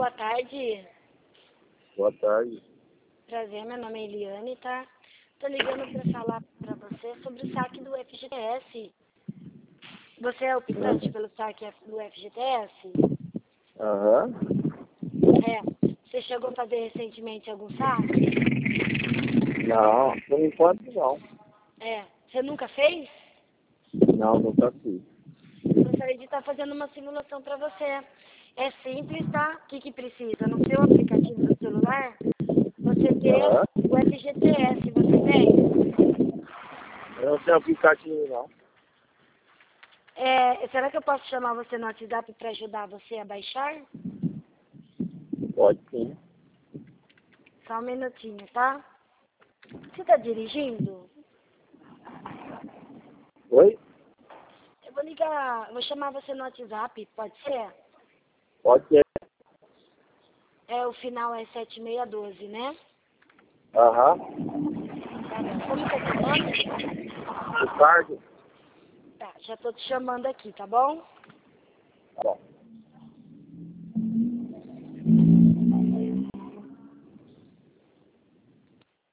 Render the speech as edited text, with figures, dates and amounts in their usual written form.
boa tarde. Boa tarde. Prazer, meu nome é Eliane, tá? Tô ligando pra falar pra você sobre o saque do FGTS. Você é optante pelo saque do FGTS? Aham. É. Você chegou a fazer recentemente algum saque? Não, por enquanto não. É. Você nunca fez? Não, nunca fiz. Gostaria de estar fazendo uma simulação pra você. É simples, tá? O que precisa? No seu aplicativo do celular, você ter Aham. o FGTS, você tem? Eu não tenho aplicativo não. Será que eu posso chamar você no WhatsApp para ajudar você a baixar? Pode sim. Só um minutinho, tá? Você está dirigindo? Oi? Eu vou chamar você no WhatsApp, pode ser? Pode ser. O final é 7612, né? Aham. Tá bom. Como que é seu nome? Ricardo? Tá, já tô te chamando aqui, tá bom?